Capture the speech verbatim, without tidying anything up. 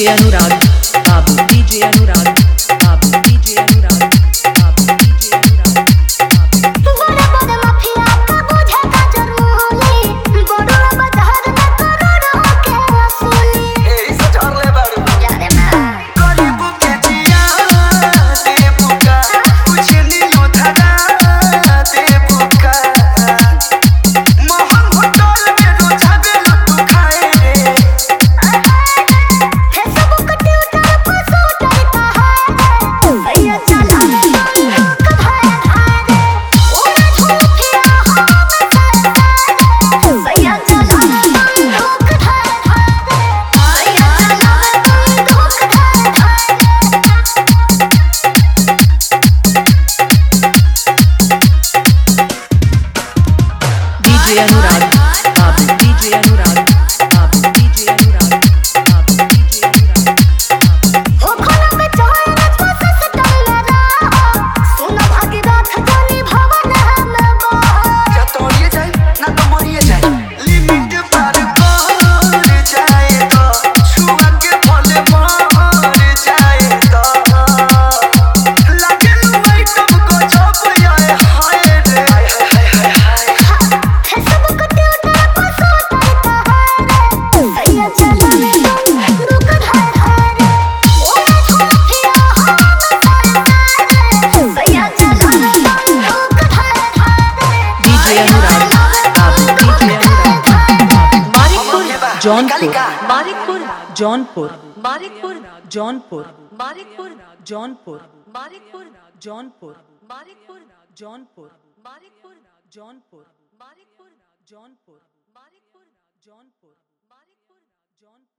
DJ Anurag बाबू, DJ Anurag बाबू, DJ Anurag बाबू, डीजे अनुराग बाबू। बड़ा बड़ा माफिया का बुझे का जरूरी, बड़ा बाजार में करोड़ों के वसूली। ए सजार ले बारू यारे मैं गरीब के जिया देबू का, कुछ नियो धरा देबू का। मोहन होटल में रोजा बेलो तू खाए रे। है सब कटे उतर फसो उतर कहां है भैया चला लोग भाई धारे ओ ना झूठिया हम भैया चला लोग धारे भैया चला लोग डीजे अनुराग बाबू, डीजे अनुराग बाबू, डीजे अनुराग बाबू, डीजे अनुराग बाबू। ओ खाना में चाय में फंस टल रहा सुन भागीरथ जानी भवन हम बहा या तोड़िए जाए ना तो मरिए जाए। लिमिट पार कर जाए तो छुआ के भले मर जाए तो। लागे लुआई तब को जब आए हाय रे। हाय हाय हाय हाय है सब कटे उतर फसो उतर कहां है भैया चला लोग धारे धारे ओ ना झूठिया हम भैया चला लोग धारे धारे डीजे अनुराग बाबू, डीजे अनुराग बाबू। मानिकपुर जौनपुर, मानिकपुर जौनपुर, मानिकपुर जौनपुर, मानिकपुर जौनपुर, मानिकपुर जौनपुर, मानिकपुर जौनपुर, मानिकपुर जौनपुर, मानिकपुर जौनपुर, मानिकपुर जौनपुर, मानिकपुर जौनपुर।